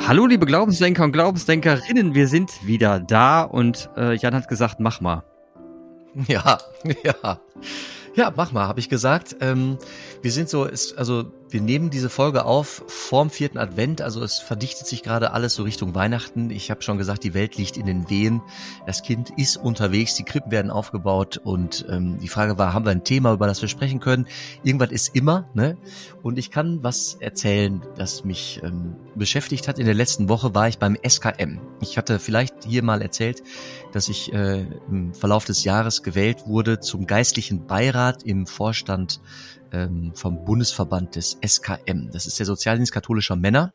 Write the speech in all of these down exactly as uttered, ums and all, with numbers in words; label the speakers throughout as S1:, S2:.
S1: Hallo liebe Glaubensdenker und Glaubensdenkerinnen, wir sind wieder da und äh, Jan hat gesagt, mach mal.
S2: Ja, ja. Ja, mach mal, habe ich gesagt. Ähm, wir sind so, ist, also wir nehmen diese Folge auf vorm vierten Advent, also es verdichtet sich gerade alles so Richtung Weihnachten. Ich habe schon gesagt, die Welt liegt in den Wehen. Das Kind ist unterwegs, die Krippen werden aufgebaut und ähm, die Frage war, haben wir ein Thema, über das wir sprechen können? Irgendwas ist immer, ne? Und ich kann was erzählen, das mich ähm, beschäftigt hat. In der letzten Woche war ich beim S K M. Ich hatte vielleicht hier mal erzählt, dass ich äh, im Verlauf des Jahres gewählt wurde zum geistlichen Beirat im Vorstand ähm, vom Bundesverband des S K M. Das ist der Sozialdienst katholischer Männer.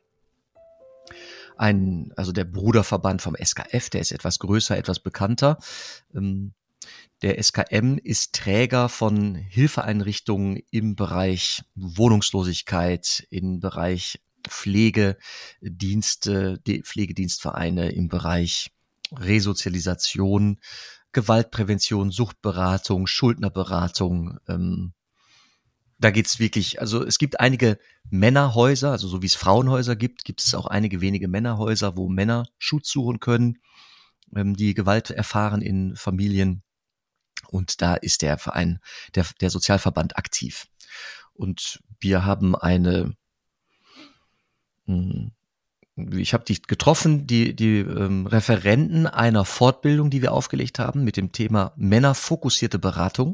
S2: Ein, also der Bruderverband vom S K F, der ist etwas größer, etwas bekannter. Ähm, der S K M ist Träger von Hilfeeinrichtungen im Bereich Wohnungslosigkeit, im Bereich Pflegedienste, die Pflegedienstvereine, im Bereich Resozialisation, Gewaltprävention, Suchtberatung, Schuldnerberatung. Ähm, da geht's wirklich, also es gibt einige Männerhäuser, also so wie es Frauenhäuser gibt, gibt es auch einige wenige Männerhäuser, wo Männer Schutz suchen können, ähm, die Gewalt erfahren in Familien. Und da ist der Verein, der, der Sozialverband aktiv. Und wir haben eine, mh, ich habe die getroffen, die, die ähm, Referenten einer Fortbildung, die wir aufgelegt haben mit dem Thema männerfokussierte Beratung.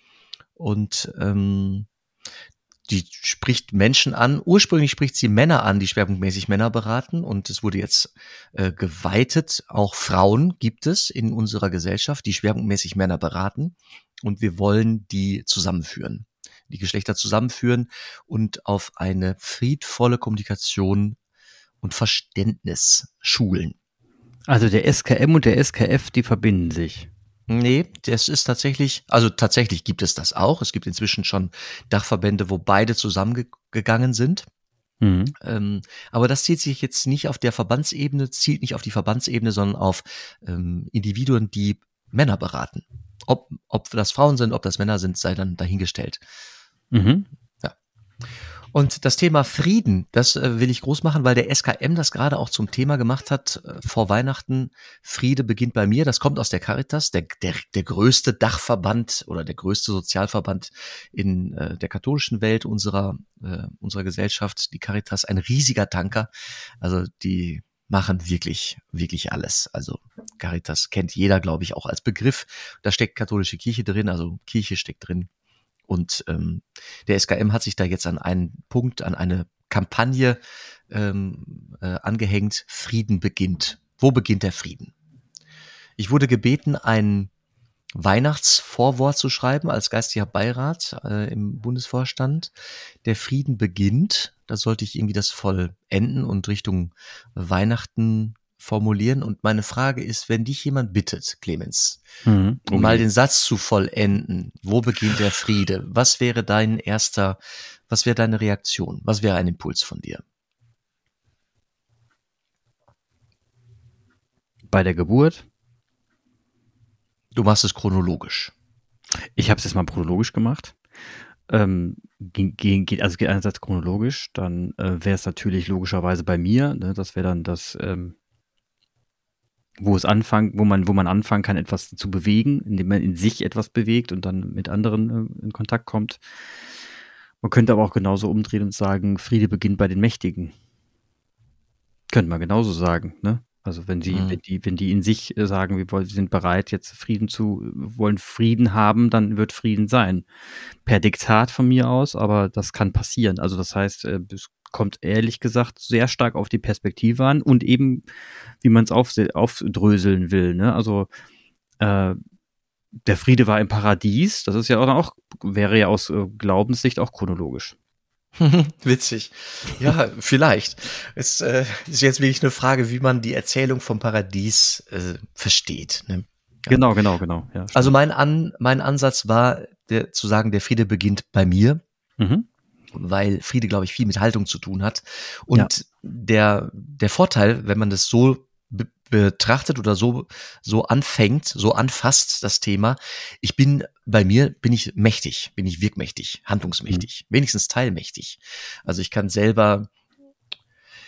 S2: Und ähm, die spricht Menschen an. Ursprünglich spricht sie Männer an, die schwerpunktmäßig Männer beraten. Und es wurde jetzt äh, geweitet. Auch Frauen gibt es in unserer Gesellschaft, die schwerpunktmäßig Männer beraten. Und wir wollen die zusammenführen, die Geschlechter zusammenführen und auf eine friedvolle Kommunikation und Verständnis schulen.
S1: Also der S K M und der S K F, die verbinden sich.
S2: Nee, das ist tatsächlich, also tatsächlich gibt es das auch. Es gibt inzwischen schon Dachverbände, wo beide zusammengegangen sind. Mhm. Ähm, aber das zielt sich jetzt nicht auf der Verbandsebene, zielt nicht auf die Verbandsebene, sondern auf ähm, Individuen, die Männer beraten. Ob, ob das Frauen sind, ob das Männer sind, sei dann dahingestellt. Mhm. Ja. Und das Thema Frieden, das äh, will ich groß machen, weil der S K M das gerade auch zum Thema gemacht hat äh, vor Weihnachten. Friede beginnt bei mir. Das kommt aus der Caritas, der, der, der größte Dachverband oder der größte Sozialverband in äh, der katholischen Welt unserer, äh, unserer Gesellschaft. Die Caritas, ein riesiger Tanker. Also die machen wirklich, wirklich alles. Also Caritas kennt jeder, glaube ich, auch als Begriff. Da steckt katholische Kirche drin, also Kirche steckt drin. Und ähm, der S K M hat sich da jetzt an einen Punkt, an eine Kampagne ähm, äh, angehängt, Frieden beginnt. Wo beginnt der Frieden? Ich wurde gebeten, ein Weihnachtsvorwort zu schreiben als geistlicher Beirat äh, im Bundesvorstand. Der Frieden beginnt, da sollte ich irgendwie das vollenden und Richtung Weihnachten formulieren. Und meine Frage ist, wenn dich jemand bittet, Clemens, mhm. okay. mal den Satz zu vollenden, wo beginnt der Friede? Was wäre dein erster, was wäre deine Reaktion? Was wäre ein Impuls von dir?
S1: Bei der Geburt?
S2: Du machst es chronologisch.
S1: Ich habe es jetzt mal chronologisch gemacht. Ähm, ging, geht, also geht einerseits chronologisch, dann äh, wäre es natürlich logischerweise bei mir, ne, das wäre dann das, ähm, wo es anfangen, wo man, wo man anfangen kann, etwas zu bewegen, indem man in sich etwas bewegt und dann mit anderen äh, in Kontakt kommt. Man könnte aber auch genauso umdrehen und sagen, Friede beginnt bei den Mächtigen. Könnte man genauso sagen, ne? Also wenn sie, mhm. wenn die, wenn die in sich sagen, wir wollen, sind bereit, jetzt Frieden zu, wollen Frieden haben, dann wird Frieden sein. Per Diktat von mir aus, aber das kann passieren. Also das heißt, es kommt ehrlich gesagt sehr stark auf die Perspektive an und eben, wie man es auf, aufdröseln will, ne? Also äh, der Friede war im Paradies, das ist ja auch, auch wäre ja aus äh, Glaubenssicht auch chronologisch.
S2: Witzig. Ja, vielleicht. Es äh, ist jetzt wirklich eine Frage, wie man die Erzählung vom Paradies äh, versteht. Ne?
S1: Ja. Genau, genau, genau. Ja,
S2: also mein, An, mein Ansatz war, der, zu sagen, der Friede beginnt bei mir, mhm. weil Friede, glaube ich, viel mit Haltung zu tun hat. Und ja. der, der Vorteil, wenn man das so be- betrachtet oder so, so anfängt, so anfasst, das Thema, ich bin, bei mir bin ich mächtig, bin ich wirkmächtig, handlungsmächtig, mhm. wenigstens teilmächtig. Also ich kann selber,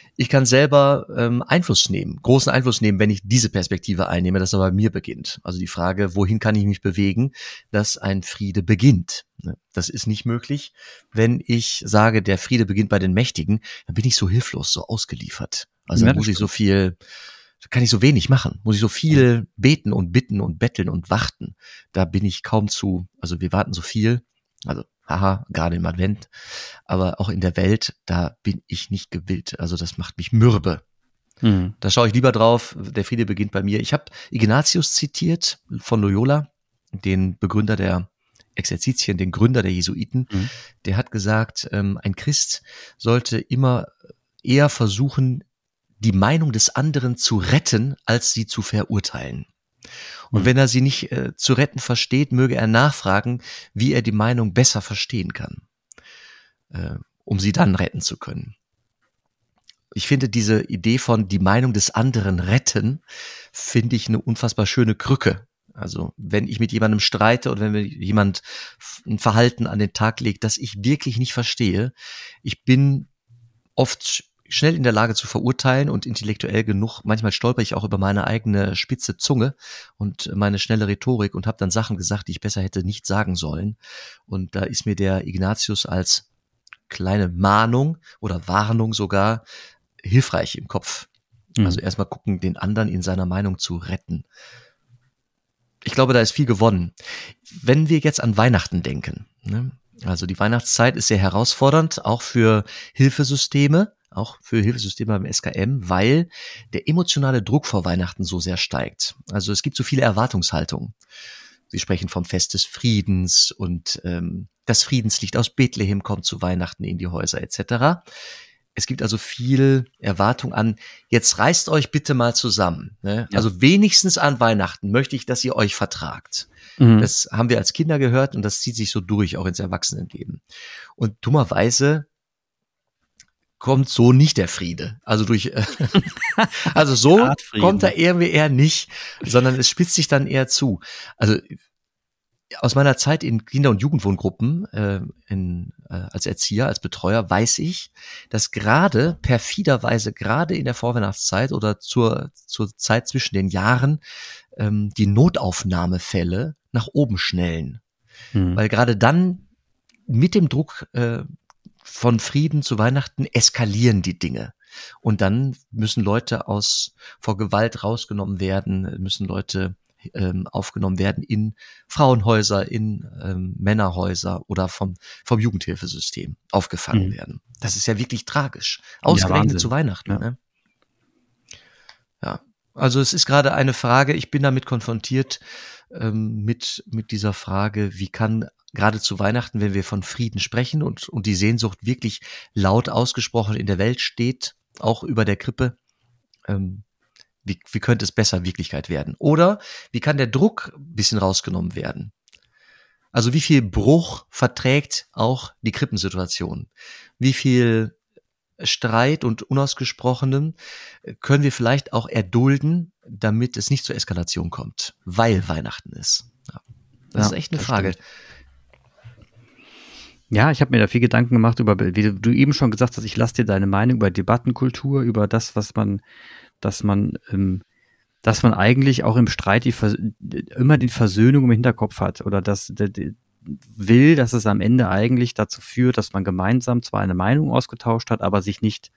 S2: ich kann selber ähm, Einfluss nehmen, großen Einfluss nehmen, wenn ich diese Perspektive einnehme, dass er bei mir beginnt. Also die Frage, wohin kann ich mich bewegen, dass ein Friede beginnt. Das ist nicht möglich. Wenn ich sage, der Friede beginnt bei den Mächtigen, dann bin ich so hilflos, so ausgeliefert. Also
S1: Ja,
S2: dann
S1: das
S2: muss ich so
S1: stimmt.
S2: viel, kann ich so wenig machen, muss ich so viel beten und bitten und betteln und warten. Da bin ich kaum zu, also wir warten so viel, also haha, gerade im Advent, aber auch in der Welt, da bin ich nicht gewillt. Also das macht mich mürbe.
S1: Mhm.
S2: Da schaue ich lieber drauf, der Friede beginnt bei mir. Ich habe Ignatius zitiert von Loyola, den Begründer der Exerzitien, den Gründer der Jesuiten.
S1: Mhm.
S2: Der hat gesagt, ähm, ein Christ sollte immer eher versuchen, die Meinung des anderen zu retten, als sie zu verurteilen. Und
S1: Mhm.
S2: wenn er sie nicht äh, zu retten versteht, möge er nachfragen, wie er die Meinung besser verstehen kann, äh, um sie dann retten zu können. Ich finde diese Idee von die Meinung des anderen retten, finde ich eine unfassbar schöne Krücke. Also wenn ich mit jemandem streite oder wenn mir jemand ein Verhalten an den Tag legt, das ich wirklich nicht verstehe, ich bin oft schnell in der Lage zu verurteilen und intellektuell genug. Manchmal stolper ich auch über meine eigene spitze Zunge und meine schnelle Rhetorik und habe dann Sachen gesagt, die ich besser hätte nicht sagen sollen. Und da ist mir der Ignatius als kleine Mahnung oder Warnung sogar hilfreich im Kopf.
S1: Mhm.
S2: Also erstmal gucken, den anderen in seiner Meinung zu retten. Ich glaube, da ist viel gewonnen. Wenn wir jetzt an Weihnachten denken, ne? Also die Weihnachtszeit ist sehr herausfordernd, auch für Hilfesysteme, auch für Hilfesysteme beim S K M, weil der emotionale Druck vor Weihnachten so sehr steigt. Also es gibt so viele Erwartungshaltungen. Sie sprechen vom Fest des Friedens und ähm, das Friedenslicht aus Bethlehem kommt zu Weihnachten in die Häuser et cetera. Es gibt also viel Erwartung an, jetzt reißt euch bitte mal zusammen. Ne?
S1: Ja.
S2: Also wenigstens an Weihnachten möchte ich, dass ihr euch vertragt.
S1: Mhm.
S2: Das haben wir als Kinder gehört und das zieht sich so durch, auch ins Erwachsenenleben. Und dummerweise kommt so nicht der Friede. Also durch, also so kommt er irgendwie eher nicht, sondern es spitzt sich dann eher zu. Also aus meiner Zeit in Kinder- und Jugendwohngruppen äh, in, äh, als Erzieher, als Betreuer weiß ich, dass gerade perfiderweise, gerade in der Vorweihnachtszeit oder zur, zur Zeit zwischen den Jahren, ähm, die Notaufnahmefälle nach oben schnellen. Mhm. Weil gerade dann mit dem Druck äh, von Frieden zu Weihnachten eskalieren die Dinge. Und dann müssen Leute aus vor Gewalt rausgenommen werden, müssen Leute ähm, aufgenommen werden in Frauenhäuser, in ähm, Männerhäuser oder vom vom Jugendhilfesystem aufgefangen mhm. werden. Das ist ja wirklich tragisch. Ausgerechnet ja, zu Weihnachten. Ja. Ne? Ja, also es ist gerade eine Frage, ich bin damit konfrontiert ähm, mit mit dieser Frage, wie kann gerade zu Weihnachten, wenn wir von Frieden sprechen und und die Sehnsucht wirklich laut ausgesprochen in der Welt steht, auch über der Krippe, ähm, Wie, wie könnte es besser Wirklichkeit werden? Oder wie kann der Druck ein bisschen rausgenommen werden? Also wie viel Bruch verträgt auch die Krippensituation? Wie viel Streit und Unausgesprochenem können wir vielleicht auch erdulden, damit es nicht zur Eskalation kommt, weil Weihnachten ist? Ja, das ja, ist echt eine Frage.
S1: Stimmt. Ja, ich habe mir da viel Gedanken gemacht über, wie du eben schon gesagt hast, ich lasse dir deine Meinung über Debattenkultur, über das, was man dass man, ähm, dass man eigentlich auch im Streit die Vers- immer die Versöhnung im Hinterkopf hat oder dass de, de, will, dass es am Ende eigentlich dazu führt, dass man gemeinsam zwar eine Meinung ausgetauscht hat, aber sich nicht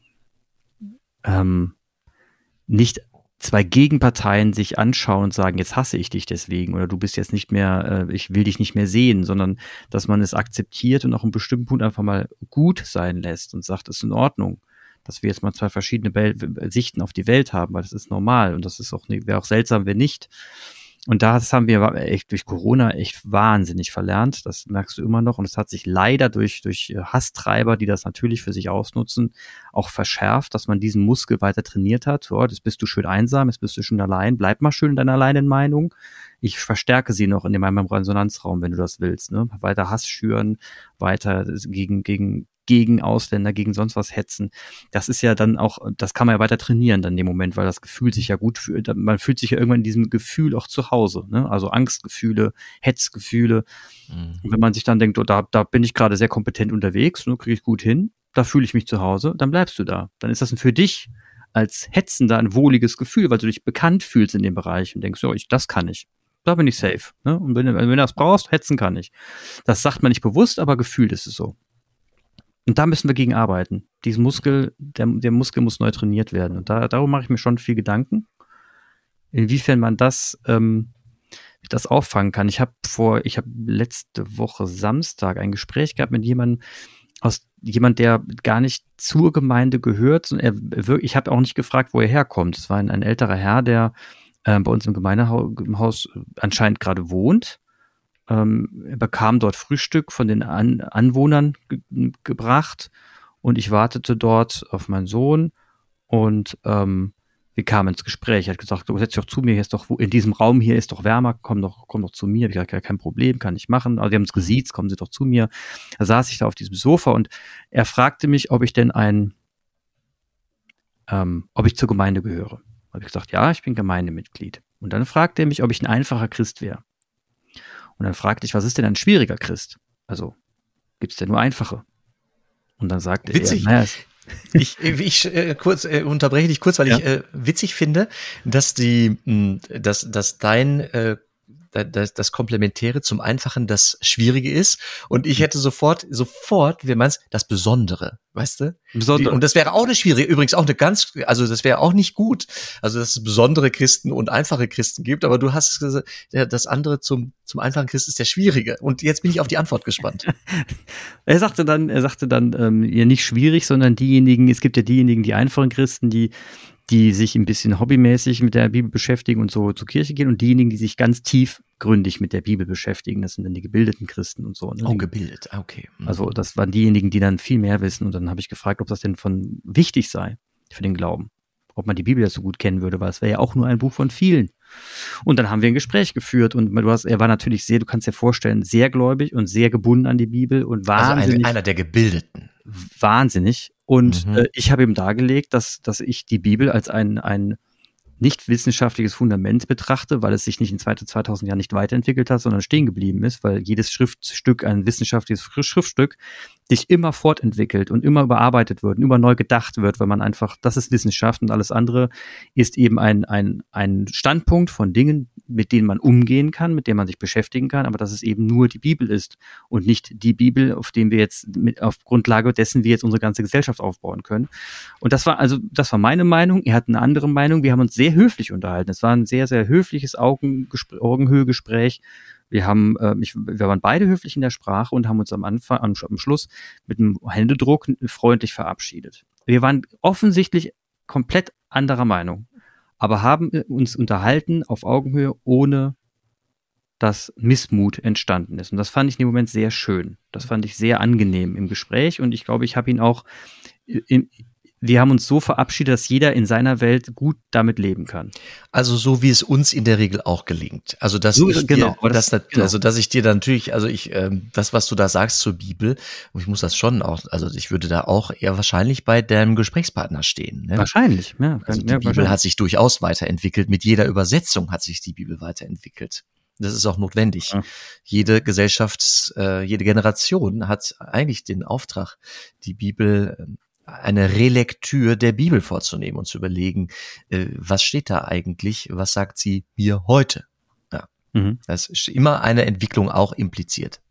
S1: ähm, nicht zwei Gegenparteien sich anschauen und sagen, jetzt hasse ich dich deswegen oder du bist jetzt nicht mehr, äh, ich will dich nicht mehr sehen, sondern dass man es akzeptiert und auch einen bestimmten Punkt einfach mal gut sein lässt und sagt, es ist in Ordnung, dass wir jetzt mal zwei verschiedene Wel- Sichten auf die Welt haben, weil das ist normal und das ist auch wäre auch seltsam, wenn nicht. Und das haben wir echt durch Corona echt wahnsinnig verlernt. Das merkst du immer noch. Und es hat sich leider durch durch Hasstreiber, die das natürlich für sich ausnutzen, auch verschärft, dass man diesen Muskel weiter trainiert hat. Oh, jetzt bist du schön einsam, jetzt bist du schön allein. Bleib mal schön in deiner alleinen Meinung. Ich verstärke sie noch in meinem Resonanzraum, wenn du das willst. Ne? Weiter Hass schüren, weiter gegen gegen gegen Ausländer, gegen sonst was hetzen. Das ist ja dann auch, das kann man ja weiter trainieren dann in dem Moment, weil das Gefühl sich ja gut fühlt. Man fühlt sich ja irgendwann in diesem Gefühl auch zu Hause, ne? Also Angstgefühle, Hetzgefühle. Mhm. Und wenn man sich dann denkt, oh, da, da bin ich gerade sehr kompetent unterwegs, ne, kriege ich gut hin, da fühle ich mich zu Hause, dann bleibst du da. Dann ist das für dich als Hetzender ein wohliges Gefühl, weil du dich bekannt fühlst in dem Bereich und denkst, ja, ich, das kann ich. Da bin ich safe. Ne? Und wenn, wenn du das brauchst, hetzen kann ich. Das sagt man nicht bewusst, aber gefühlt ist es so. Und da müssen wir gegen arbeiten. Diesen Muskel, der, der Muskel muss neu trainiert werden. Und da, darum mache ich mir schon viel Gedanken, inwiefern man das, ähm, das auffangen kann. Ich habe vor, ich habe letzte Woche Samstag ein Gespräch gehabt mit jemandem, aus jemand, der gar nicht zur Gemeinde gehört. Und er, ich habe auch nicht gefragt, wo er herkommt. Es war ein, ein älterer Herr, der äh, bei uns im Gemeindehaus anscheinend gerade wohnt. Ähm, er bekam dort Frühstück von den An- Anwohnern ge- gebracht und ich wartete dort auf meinen Sohn und ähm, wir kamen ins Gespräch. Er hat gesagt, du setz dich doch zu mir, hier ist doch, in diesem Raum hier ist doch wärmer, komm doch, komm doch zu mir. Ich habe gesagt, ja, kein Problem, kann ich machen. Also wir haben uns gesiezt, kommen Sie doch zu mir. Da saß ich da auf diesem Sofa und er fragte mich, ob ich denn ein, ähm, ob ich zur Gemeinde gehöre. Habe ich gesagt, ja, ich bin Gemeindemitglied. Und dann fragte er mich, ob ich ein einfacher Christ wäre. Und dann fragte ich, was ist denn ein schwieriger Christ? Also, gibt es denn nur einfache? Und dann sagte
S2: Witzig.
S1: er, naja,
S2: ich ich äh, kurz äh, unterbreche dich kurz, weil ja. ich äh, witzig finde, dass die, mh, dass, dass dein äh, das, das Komplementäre zum Einfachen das Schwierige ist. Und ich hätte sofort, sofort, wie meinst das Besondere, weißt du?
S1: Besondere.
S2: Und das wäre auch eine schwierige, übrigens auch eine ganz, also das wäre auch nicht gut. Also, dass es besondere Christen und einfache Christen gibt, aber du hast gesagt, das andere zum, zum einfachen Christ ist der Schwierige. Und jetzt bin ich auf die Antwort gespannt.
S1: er sagte dann, er sagte dann, ähm, ja, nicht schwierig, sondern diejenigen, es gibt ja diejenigen, die einfachen Christen, die die sich ein bisschen hobbymäßig mit der Bibel beschäftigen und so zur Kirche gehen und diejenigen, die sich ganz tiefgründig mit der Bibel beschäftigen, das sind dann die gebildeten Christen und so. Ne?
S2: Oh, gebildet, okay.
S1: Mhm. Also das waren diejenigen, die dann viel mehr wissen und dann habe ich gefragt, ob das denn von wichtig sei für den Glauben, ob man die Bibel ja so gut kennen würde, weil es wäre ja auch nur ein Buch von vielen. Und dann haben wir ein Gespräch geführt und du hast, er war natürlich sehr, du kannst dir vorstellen, sehr gläubig und sehr gebunden an die Bibel und wahnsinnig.
S2: Also ein, einer der Gebildeten.
S1: Wahnsinnig. Und mhm. äh, ich habe ihm dargelegt, dass, dass ich die Bibel als ein, ein nicht wissenschaftliches Fundament betrachte, weil es sich nicht in zweitausend Jahren nicht weiterentwickelt hat, sondern stehen geblieben ist, weil jedes Schriftstück, ein wissenschaftliches Schriftstück, sich immer fortentwickelt und immer überarbeitet wird und immer neu gedacht wird, weil man einfach, das ist Wissenschaft und alles andere ist eben ein, ein, ein Standpunkt von Dingen, mit denen man umgehen kann, mit denen man sich beschäftigen kann, aber dass es eben nur die Bibel ist und nicht die Bibel, auf dem wir jetzt, mit, auf Grundlage dessen wir jetzt unsere ganze Gesellschaft aufbauen können. Und das war also, das war meine Meinung. Er hat eine andere Meinung. Wir haben uns sehr höflich unterhalten. Es war ein sehr, sehr höfliches Augengespr- Augenhöhe-Gespräch. Wir haben, äh, ich, wir waren beide höflich in der Sprache und haben uns am Anfang, am, am Schluss mit einem Händedruck freundlich verabschiedet. Wir waren offensichtlich komplett anderer Meinung, aber haben uns unterhalten auf Augenhöhe, ohne dass Missmut entstanden ist. Und das fand ich in dem Moment sehr schön. Das fand ich sehr angenehm im Gespräch und ich glaube, ich habe ihn auch in, wir haben uns so verabschiedet, dass jeder in seiner Welt gut damit leben kann.
S2: Also so wie es uns in der Regel auch gelingt. Also dass
S1: so,
S2: ich
S1: genau,
S2: dir,
S1: das,
S2: das,
S1: genau.
S2: also dass ich dir dann natürlich, also ich, ähm, das was du da sagst zur Bibel, und ich muss das schon auch, also ich würde da auch eher wahrscheinlich bei deinem Gesprächspartner stehen. Ne?
S1: Wahrscheinlich, ja.
S2: Also die
S1: ja,
S2: Bibel hat sich durchaus weiterentwickelt. Mit jeder Übersetzung hat sich die Bibel weiterentwickelt. Das ist auch notwendig. Ja. Jede Gesellschafts-, äh, jede Generation hat eigentlich den Auftrag, die Bibel äh, eine Relektür der Bibel vorzunehmen und zu überlegen, äh, was steht da eigentlich, was sagt sie mir heute? Ja. Mhm. Das ist immer eine Entwicklung auch impliziert.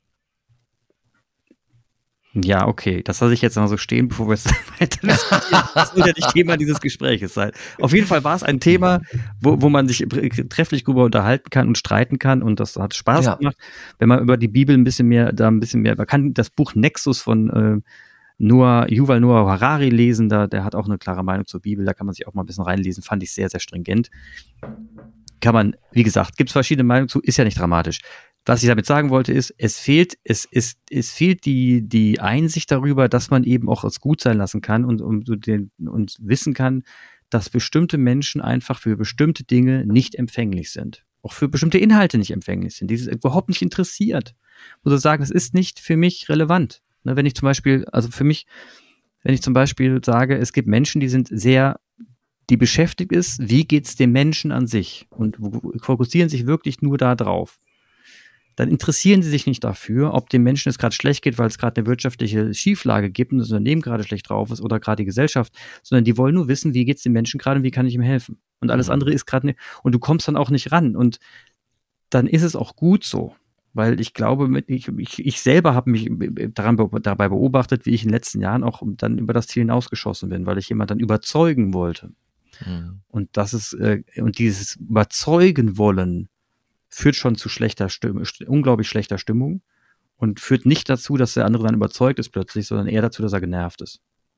S1: Ja, okay, das lasse ich jetzt mal so stehen, bevor wir es weiter diskutieren. Das soll ja nicht Thema dieses Gespräches sein. Auf jeden Fall war es ein Thema, wo, wo man sich trefflich drüber unterhalten kann und streiten kann und das hat Spaß ja. gemacht. Wenn man über die Bibel ein bisschen mehr, da ein bisschen mehr, man kann das Buch Nexus von äh, Noah, Yuval Noah Harari lesen, da, der hat auch eine klare Meinung zur Bibel, da kann man sich auch mal ein bisschen reinlesen, fand ich sehr, sehr stringent. Kann man, wie gesagt, gibt es verschiedene Meinungen zu, ist ja nicht dramatisch. Was ich damit sagen wollte ist, es fehlt, es ist, es fehlt die, die Einsicht darüber, dass man eben auch es gut sein lassen kann und, und, und wissen kann, dass bestimmte Menschen einfach für bestimmte Dinge nicht empfänglich sind. Auch für bestimmte Inhalte nicht empfänglich sind, die es überhaupt nicht interessiert. Ich muss sagen, es ist nicht für mich relevant. Ne, wenn ich zum Beispiel, also für mich, wenn ich zum Beispiel sage, es gibt Menschen, die sind sehr, die beschäftigt ist, wie geht's dem Menschen an sich und fokussieren sich wirklich nur da drauf. dann interessieren sie sich nicht dafür, ob dem Menschen es gerade schlecht geht, weil es gerade eine wirtschaftliche Schieflage gibt und das Unternehmen gerade schlecht drauf ist oder gerade die Gesellschaft, sondern die wollen nur wissen, wie geht es dem Menschen gerade und wie kann ich ihm helfen. Und alles mhm. andere ist gerade nicht, und du kommst dann auch nicht ran. Und dann ist es auch gut so, weil ich glaube, mit, ich, ich, ich selber habe mich daran, dabei beobachtet, wie ich in den letzten Jahren auch dann über das Ziel hinausgeschossen bin, weil ich jemand dann überzeugen wollte. Mhm. Und das ist, äh, und dieses Überzeugen wollen führt schon zu schlechter Stimmung, unglaublich schlechter Stimmung und führt nicht dazu, dass der andere dann überzeugt ist plötzlich, sondern eher dazu, dass er genervt ist.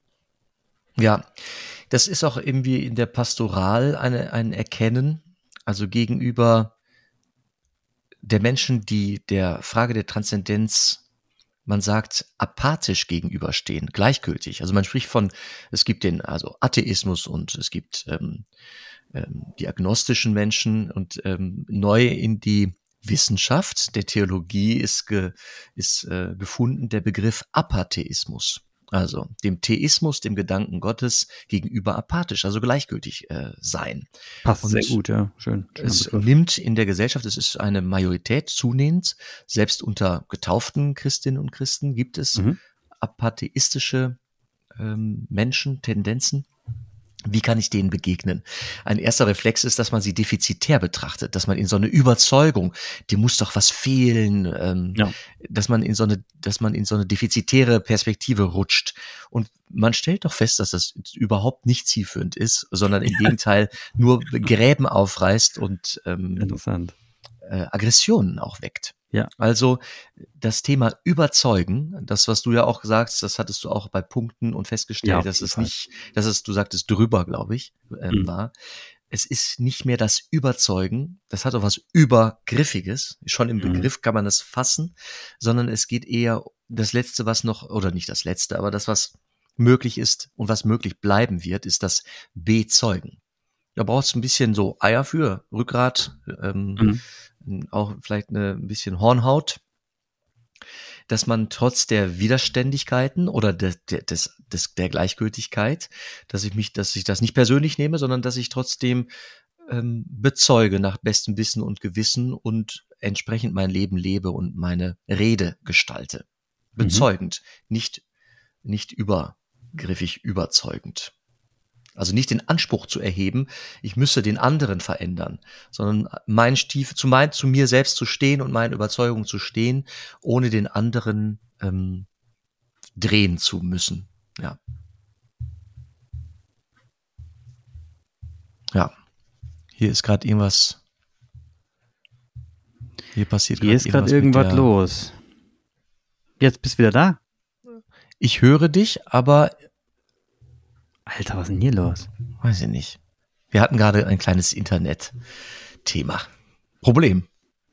S2: Ja, das ist auch irgendwie in der Pastoral eine, ein Erkennen, also gegenüber der Menschen, die der Frage der Transzendenz, man sagt, apathisch gegenüberstehen, gleichgültig. Also man spricht von, es gibt den also Atheismus und es gibt ähm, die agnostischen Menschen und ähm, neu in die Wissenschaft der Theologie ist, ge, ist äh, gefunden der Begriff Apatheismus. Also dem Theismus, dem Gedanken Gottes gegenüber apathisch, also gleichgültig äh, sein.
S1: Passt und sehr gut, ja, schön.
S2: Es Begriff. Nimmt in der Gesellschaft, es ist eine Majorität zunehmend, selbst unter getauften Christinnen und Christen gibt es mhm. apatheistische ähm, Menschen, Tendenzen. Wie kann ich denen begegnen? Ein erster Reflex ist, dass man sie defizitär betrachtet, dass man in so eine Überzeugung, dir muss doch was fehlen, ähm, ja. dass man in so eine, dass man in so eine defizitäre Perspektive rutscht. Und man stellt doch fest, dass das überhaupt nicht zielführend ist, sondern im Gegenteil nur Gräben aufreißt und ähm,
S1: Interessant.
S2: Äh, Aggressionen auch weckt.
S1: Ja.
S2: Also das Thema Überzeugen, das, was du ja auch sagst, das hattest du auch bei Punkten und festgestellt, ja, dass es nicht, dass es, du sagtest drüber, glaube ich, ähm, mhm. war. Es ist nicht mehr das Überzeugen, das hat auch was Übergriffiges, schon im mhm. Begriff kann man es fassen, sondern es geht eher das Letzte, was noch, oder nicht das Letzte, aber das, was möglich ist und was möglich bleiben wird, ist das Bezeugen. Da brauchst du ein bisschen so Eier für, Rückgrat, ähm, mhm. auch vielleicht eine, ein bisschen Hornhaut, dass man trotz der Widerständigkeiten oder des, des, des, der Gleichgültigkeit, dass ich mich, dass ich das nicht persönlich nehme, sondern dass ich trotzdem ähm, bezeuge nach bestem Wissen und Gewissen und entsprechend mein Leben lebe und meine Rede gestalte. Bezeugend, mhm. nicht, nicht übergriffig überzeugend. Also nicht den Anspruch zu erheben, ich müsse den anderen verändern, sondern mein Stiefel, zu, mein, zu mir selbst zu stehen und meinen Überzeugungen zu stehen, ohne den anderen ähm, drehen zu müssen. Ja. Ja. Hier ist gerade irgendwas. Hier passiert
S1: Hier ist gerade irgendwas der, los. Jetzt bist du wieder da?
S2: Ich höre dich, aber
S1: Alter, was ist denn hier los?
S2: Weiß ich nicht. Wir hatten gerade ein kleines Internet-Thema. Problem.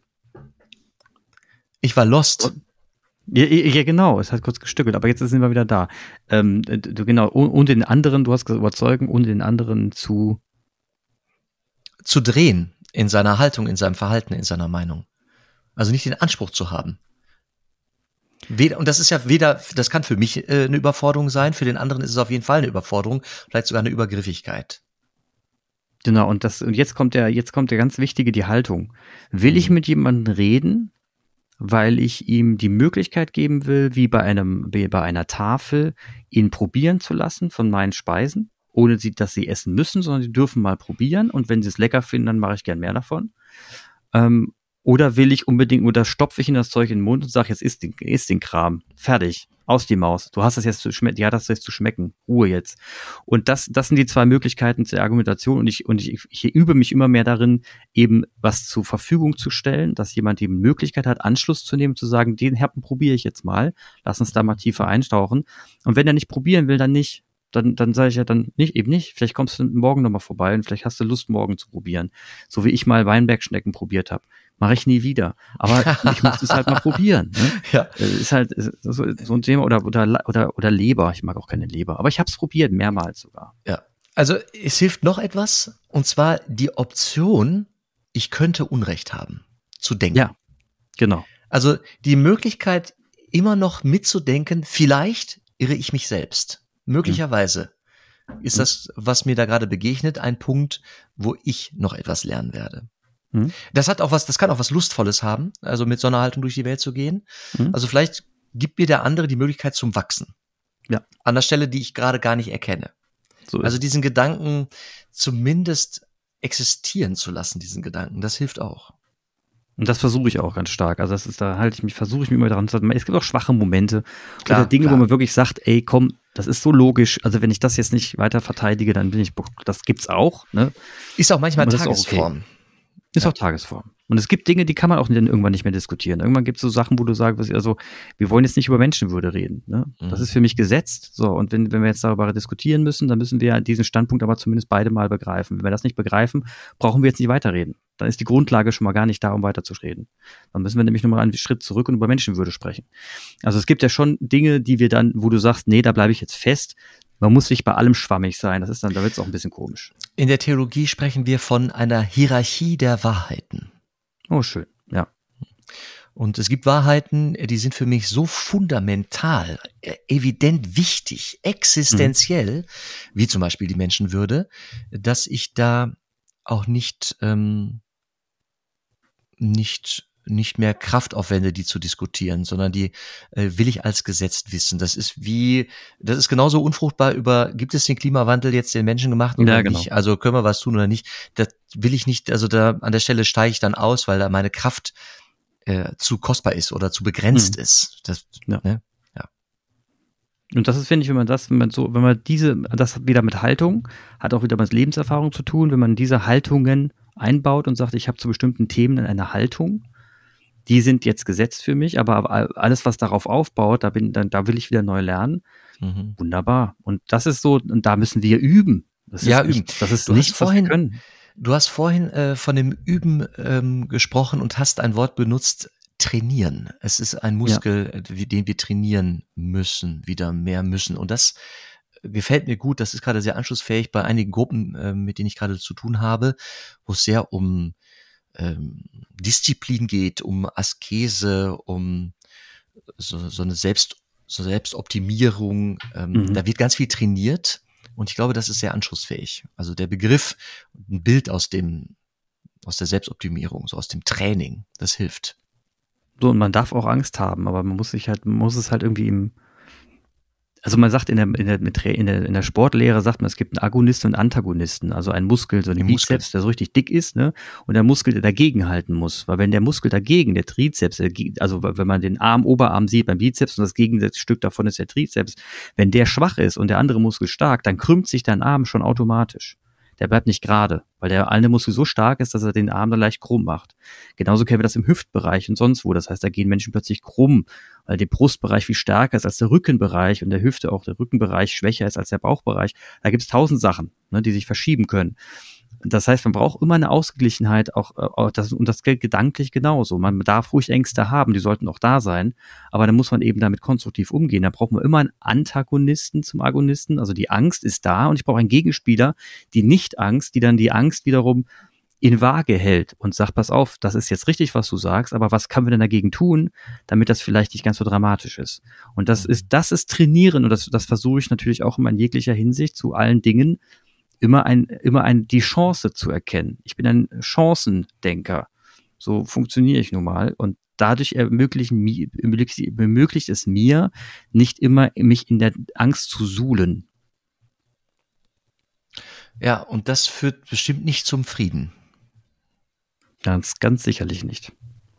S2: Ich war lost.
S1: Ja, ja, genau. Es hat kurz gestückelt, aber jetzt sind wir wieder da. Ähm, du, genau, und den anderen, du hast gesagt, überzeugen, und den anderen zu...
S2: Zu drehen in seiner Haltung, in seinem Verhalten, in seiner Meinung. Also nicht den Anspruch zu haben. Weder, und das ist ja weder, das kann für mich äh, eine Überforderung sein, für den anderen ist es auf jeden Fall eine Überforderung, vielleicht sogar eine Übergriffigkeit.
S1: Genau, und das, und jetzt kommt der, jetzt kommt der ganz wichtige, die Haltung. Will mhm. ich mit jemandem reden, weil ich ihm die Möglichkeit geben will, wie bei einem, wie bei einer Tafel, ihn probieren zu lassen von meinen Speisen, ohne sie, dass sie essen müssen, sondern sie dürfen mal probieren, und wenn sie es lecker finden, dann mache ich gern mehr davon. Ähm, Oder will ich unbedingt, oder stopfe ich in das Zeug in den Mund und sage, jetzt isst den, isst den Kram. Fertig. Aus die Maus. Du hast das jetzt zu schmecken, die hat das jetzt zu schmecken. Ruhe jetzt. Und das, das sind die zwei Möglichkeiten zur Argumentation, und ich, und ich, ich übe mich immer mehr darin, eben was zur Verfügung zu stellen, dass jemand die Möglichkeit hat, Anschluss zu nehmen, zu sagen, den Herpen probiere ich jetzt mal. Lass uns da mal tiefer eintauchen. Und wenn er nicht probieren will, dann nicht. Dann, dann sage ich ja dann nicht, eben nicht. Vielleicht kommst du morgen nochmal vorbei und vielleicht hast du Lust, morgen zu probieren. So wie ich mal Weinbergschnecken probiert habe. Mache ich nie wieder. Aber ich muss es halt mal probieren. Ne?
S2: Ja.
S1: Ist halt so, so ein Thema. Oder, oder, oder, oder Leber. Ich mag auch keine Leber. Aber ich habe es probiert, mehrmals sogar.
S2: Ja. Also es hilft noch etwas. Und zwar die Option, ich könnte Unrecht haben, zu denken.
S1: Ja, genau.
S2: Also die Möglichkeit, immer noch mitzudenken, vielleicht irre ich mich selbst. Möglicherweise ist das, was mir da gerade begegnet, ein Punkt, wo ich noch etwas lernen werde. Mhm. Das hat auch was, das kann auch was Lustvolles haben, also mit so einer Haltung durch die Welt zu gehen. Mhm. Also vielleicht gibt mir der andere die Möglichkeit zum Wachsen.
S1: Ja.
S2: An der Stelle, die ich gerade gar nicht erkenne.
S1: So ist
S2: also
S1: es.
S2: diesen Gedanken zumindest existieren zu lassen, diesen Gedanken, das hilft auch.
S1: Und das versuche ich auch ganz stark. Also das ist, da halte ich mich, versuche ich mich immer daran zu halten. Es gibt auch schwache Momente
S2: klar,
S1: oder Dinge,
S2: klar.
S1: wo man wirklich sagt, ey, komm, das ist so logisch. Also wenn ich das jetzt nicht weiter verteidige, dann bin ich, das gibt's auch. Ne?
S2: Ist auch manchmal
S1: Aber
S2: Tagesform.
S1: Ist, okay. ist
S2: ja.
S1: auch Tagesform. Und es gibt Dinge, die kann man auch dann irgendwann nicht mehr diskutieren. Irgendwann gibt es so Sachen, wo du sagst, also wir wollen jetzt nicht über Menschenwürde reden. Ne? Mhm. Das ist für mich gesetzt. So, und wenn, wenn wir jetzt darüber diskutieren müssen, dann müssen wir diesen Standpunkt aber zumindest beide mal begreifen. Wenn wir das nicht begreifen, brauchen wir jetzt nicht weiterreden. Dann ist die Grundlage schon mal gar nicht da, um weiterzureden. Dann müssen wir nämlich nochmal einen Schritt zurück und über Menschenwürde sprechen. Also es gibt ja schon Dinge, die wir dann, wo du sagst, nee, da bleibe ich jetzt fest. Man muss nicht bei allem schwammig sein. Das ist dann, da wird es auch ein bisschen komisch.
S2: In der Theologie sprechen wir von einer Hierarchie der Wahrheiten.
S1: Oh, schön, ja.
S2: Und es gibt Wahrheiten, die sind für mich so fundamental, evident wichtig, existenziell, mhm. wie zum Beispiel die Menschenwürde, dass ich da auch nicht, ähm, nicht, nicht mehr Kraft aufwende, die zu diskutieren, sondern die äh, will ich als gesetzt wissen. Das ist wie, das ist genauso unfruchtbar über, gibt es den Klimawandel jetzt den Menschen gemacht oder
S1: ja, genau.
S2: nicht? Also können wir was tun oder nicht? Das will ich nicht, also da an der Stelle steige ich dann aus, weil da meine Kraft äh, zu kostbar ist oder zu begrenzt mhm. ist. Das,
S1: ja.
S2: Ne? ja.
S1: Und das ist, finde ich, wenn man das, wenn man so, wenn man diese, das wieder mit Haltung, hat auch wieder mit Lebenserfahrung zu tun, wenn man diese Haltungen einbaut und sagt, ich habe zu bestimmten Themen eine Haltung, die sind jetzt gesetzt für mich, aber alles, was darauf aufbaut, da bin, dann, da will ich wieder neu lernen. Mhm. Wunderbar. Und das ist so, und da müssen wir üben. Das
S2: ja,
S1: ist
S2: üben.
S1: Nicht, das ist
S2: du
S1: nicht,
S2: vorhin,
S1: was wir können.
S2: Du hast vorhin äh, von dem Üben ähm, gesprochen und hast ein Wort benutzt, trainieren. Es ist ein Muskel, ja. den wir trainieren müssen, wieder mehr müssen. Und das gefällt mir gut. Das ist gerade sehr anschlussfähig bei einigen Gruppen, äh, mit denen ich gerade zu tun habe, wo es sehr um ähm, Disziplin geht, um Askese, um so, so eine Selbst, so Selbstoptimierung. Ähm, mhm. Da wird ganz viel trainiert. Und ich glaube, das ist sehr anschlussfähig. Also der Begriff, ein Bild aus dem, aus der Selbstoptimierung, so aus dem Training, das hilft.
S1: So, und man darf auch Angst haben, aber man muss sich halt, man muss es halt irgendwie im, also man sagt in der, in der, in der, in der Sportlehre sagt man, es gibt einen Agonisten und Antagonisten, also einen Muskel, so einen Bizeps, der so richtig dick ist, ne, und der Muskel, der dagegen halten muss, weil wenn der Muskel dagegen, der Trizeps, also wenn man den Arm, Oberarm sieht beim Bizeps und das Gegenstück davon ist der Trizeps, wenn der schwach ist und der andere Muskel stark, dann krümmt sich dein Arm schon automatisch. Der bleibt nicht gerade, weil der eine Muskel so stark ist, dass er den Arm dann leicht krumm macht. Genauso kennen wir das im Hüftbereich und sonst wo. Das heißt, da gehen Menschen plötzlich krumm, weil der Brustbereich viel stärker ist als der Rückenbereich und der Hüfte auch der Rückenbereich schwächer ist als der Bauchbereich. Da gibt es tausend Sachen, ne, die sich verschieben können. Das heißt, man braucht immer eine Ausgeglichenheit, auch, auch das, und das gilt gedanklich genauso. Man darf ruhig Ängste haben, die sollten auch da sein, aber dann muss man eben damit konstruktiv umgehen. Da braucht man immer einen Antagonisten zum Agonisten, also die Angst ist da und ich brauche einen Gegenspieler, die Nicht-Angst, die dann die Angst wiederum in Waage hält und sagt, pass auf, das ist jetzt richtig, was du sagst, aber was können wir denn dagegen tun, damit das vielleicht nicht ganz so dramatisch ist? Und das ist, das ist Trainieren und das, das versuche ich natürlich auch immer in jeglicher Hinsicht zu allen Dingen, immer ein, immer ein, die Chance zu erkennen. Ich bin ein Chancendenker. So funktioniere ich nun mal. Und dadurch ermöglichen, ermöglicht es mir, nicht immer mich in der Angst zu suhlen.
S2: Ja, und das führt bestimmt nicht zum Frieden.
S1: Ganz, ganz sicherlich nicht.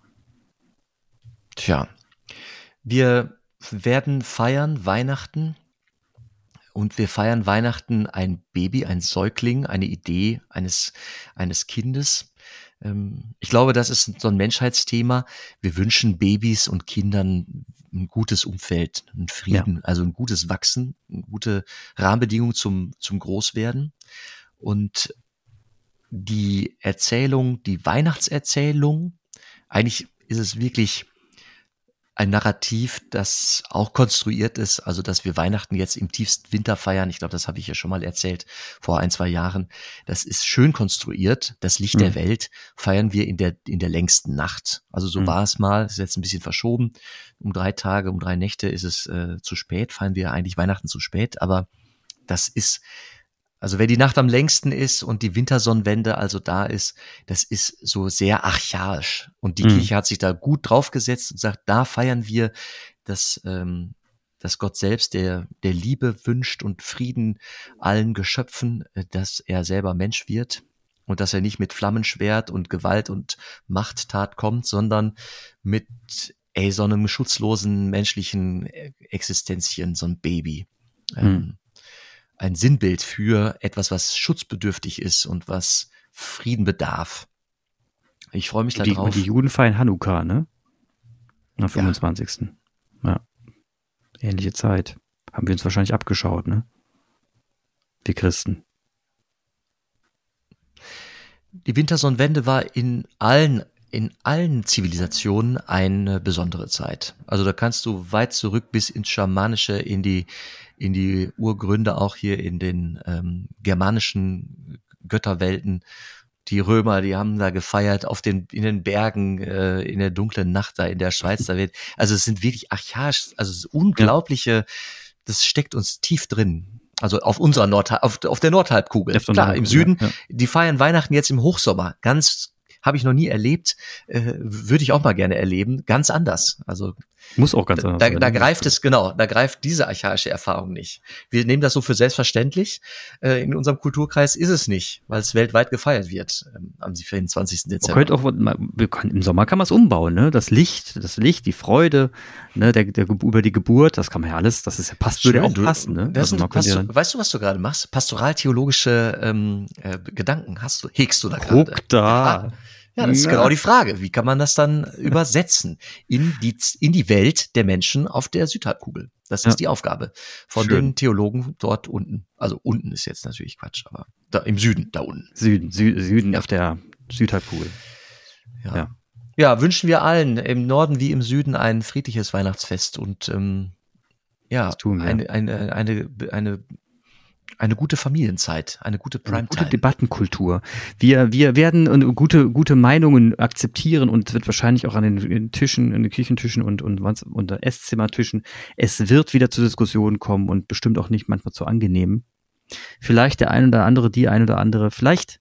S2: Tja, wir werden feiern Weihnachten. Und wir feiern Weihnachten ein Baby, ein Säugling, eine Idee eines, eines Kindes. Ich glaube, das ist so ein Menschheitsthema. Wir wünschen Babys und Kindern ein gutes Umfeld, einen Frieden, ja. also ein gutes Wachsen, eine gute Rahmenbedingung zum, zum Großwerden. Und die Erzählung, die Weihnachtserzählung, eigentlich ist es wirklich ein Narrativ, das auch konstruiert ist, also dass wir Weihnachten jetzt im tiefsten Winter feiern. Ich glaube, das habe ich ja schon mal erzählt vor ein, zwei Jahren. Das ist schön konstruiert. Das Licht mhm. der Welt feiern wir in der in der längsten Nacht. Also so mhm. war es mal. Das ist jetzt ein bisschen verschoben. Um drei Tage, um drei Nächte ist es äh, zu spät. Feiern wir eigentlich Weihnachten zu spät. Aber das ist Also wer die Nacht am längsten ist und die Wintersonnenwende also da ist, das ist so sehr archaisch. Und die mhm. Kirche hat sich da gut draufgesetzt und sagt, da feiern wir, dass, ähm, dass Gott selbst der, der Liebe wünscht und Frieden allen Geschöpfen, dass er selber Mensch wird und dass er nicht mit Flammenschwert und Gewalt und Machttat kommt, sondern mit ey, so einem schutzlosen menschlichen Existenzchen, so ein Baby. Mhm. Ähm, ein Sinnbild für etwas, was schutzbedürftig ist und was Frieden bedarf. Ich freue mich
S1: die,
S2: darauf.
S1: Und die Juden feiern Hanukkah, ne? Am fünfundzwanzigsten Ja. ja. Ähnliche Zeit. Haben wir uns wahrscheinlich abgeschaut, ne? Wir Christen.
S2: Die Wintersonnenwende war in allen in allen Zivilisationen eine besondere Zeit. Also da kannst du weit zurück bis ins Schamanische, in die in die Urgründe, auch hier in den ähm, germanischen Götterwelten. Die Römer, die haben da gefeiert auf den in den Bergen, äh, in der dunklen Nacht da in der Schweiz. Da wird, also es sind wirklich archaisch, also es ist unglaubliche, das steckt uns tief drin. Also auf unserer Nordhalb, auf, auf der Nordhalbkugel. Klar, Nordhalbkugel, im Süden, ja, ja. Die feiern Weihnachten jetzt im Hochsommer. Ganz habe ich noch nie erlebt, äh, würde ich auch mal gerne erleben, ganz anders. Also
S1: muss auch ganz anders
S2: da,
S1: sein.
S2: Da greift es, genau, da greift diese archaische Erfahrung nicht. Wir nehmen das so für selbstverständlich. Äh, in unserem Kulturkreis ist es nicht, weil es weltweit gefeiert wird ähm, am vierundzwanzigsten Dezember.
S1: Man könnte auch, wir können, im Sommer kann man es umbauen, ne? Das Licht, das Licht, die Freude, ne, der, der über die Geburt, das kann man ja alles, das ist ja passt,
S2: Schön,
S1: würde auch
S2: du,
S1: passen, ne?
S2: Das
S1: also
S2: sind, passt, ja, weißt du, was du gerade machst? Pastoral-theologische ähm, äh, Gedanken hast du, hegst du da gerade?
S1: Guck da.
S2: Ja. Ja, das ist ja. genau die Frage. Wie kann man das dann übersetzen in die, in die Welt der Menschen auf der Südhalbkugel? Das ist ja. die Aufgabe von Schön. den Theologen dort unten. Also unten ist jetzt natürlich Quatsch, aber da im Süden, da unten.
S1: Süden, Sü- Süden ja. auf der Südhalbkugel.
S2: Ja. ja. Ja, wünschen wir allen im Norden wie im Süden ein friedliches Weihnachtsfest und ähm, ja, tun wir. eine, eine, eine, eine Eine gute Familienzeit, eine gute Primetime.
S1: Eine gute Debattenkultur. Wir, wir werden gute, gute Meinungen akzeptieren und es wird wahrscheinlich auch an den Tischen, an den Küchentischen und, und, und Esszimmertischen, es wird wieder zu Diskussionen kommen und bestimmt auch nicht manchmal zu angenehm. Vielleicht der eine oder andere, die eine oder andere, vielleicht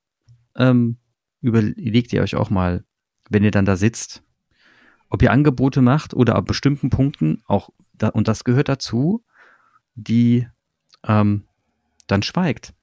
S1: ähm, überlegt ihr euch auch mal, wenn ihr dann da sitzt, ob ihr Angebote macht oder ab bestimmten Punkten auch, da, und das gehört dazu, die ähm, dann schweigt.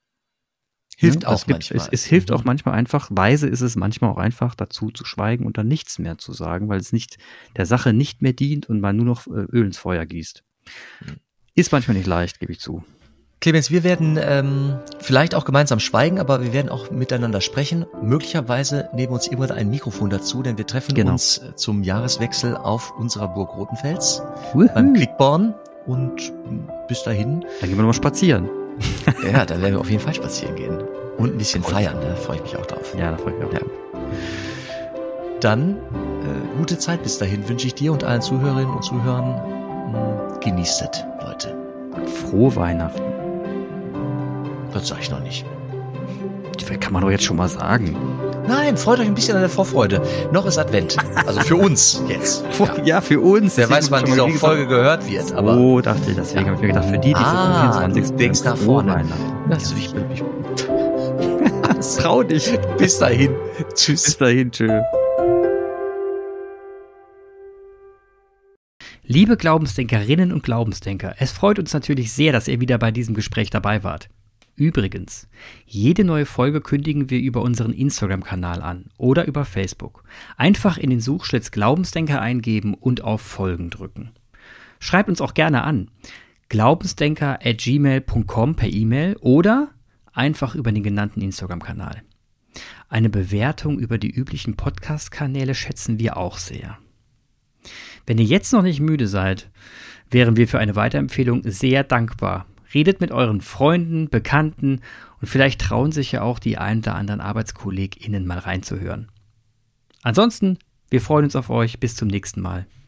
S2: Hilft ja, auch
S1: es gibt,
S2: manchmal.
S1: Es, es hilft auch manchmal einfach, weise ist es manchmal auch einfach dazu zu schweigen und dann nichts mehr zu sagen, weil es nicht der Sache nicht mehr dient und man nur noch Öl ins Feuer gießt. Ist manchmal nicht leicht, gebe ich zu.
S2: Clemens, wir werden ähm, vielleicht auch gemeinsam schweigen, aber wir werden auch miteinander sprechen. Möglicherweise nehmen wir uns irgendwann ein Mikrofon dazu, denn wir treffen genau. uns zum Jahreswechsel auf unserer Burg Rotenfels Uhu. beim Quickborn und bis dahin.
S1: Dann gehen wir nochmal spazieren.
S2: Ja, dann werden wir auf jeden Fall spazieren gehen. Und ein bisschen feiern, da freue ich mich auch drauf.
S1: Ja, da freue ich mich auch. Ja.
S2: Dann äh, gute Zeit bis dahin wünsche ich dir und allen Zuhörerinnen und Zuhörern. Genießt es, Leute.
S1: Frohe Weihnachten.
S2: Das sage ich noch nicht.
S1: Das kann man doch jetzt schon mal sagen.
S2: Nein, freut euch ein bisschen an der Vorfreude. Noch ist Advent. Also für uns jetzt.
S1: Ja, ja für uns.
S2: Wer weiß, wann diese Folge gehört wird. Aber
S1: oh, dachte ich. Deswegen ja. habe ich mir gedacht, für die, die
S2: ah, vierundzwanzigsten Du denkst nach vorne.
S1: Also ich bin mich. Trau dich.
S2: Bis dahin. Tschüss.
S1: Bis dahin. Tschö. Liebe Glaubensdenkerinnen und Glaubensdenker, es freut uns natürlich sehr, dass ihr wieder bei diesem Gespräch dabei wart. Übrigens, jede neue Folge kündigen wir über unseren Instagram-Kanal an oder über Facebook. Einfach in den Suchschlitz Glaubensdenker eingeben und auf Folgen drücken. Schreibt uns auch gerne an. glaubensdenker at gmail punkt com per E-Mail oder einfach über den genannten Instagram-Kanal. Eine Bewertung über die üblichen Podcast-Kanäle schätzen wir auch sehr. Wenn ihr jetzt noch nicht müde seid, wären wir für eine Weiterempfehlung sehr dankbar. Redet mit euren Freunden, Bekannten und vielleicht trauen sich ja auch die ein oder anderen ArbeitskollegInnen mal reinzuhören. Ansonsten, wir freuen uns auf euch. Bis zum nächsten Mal.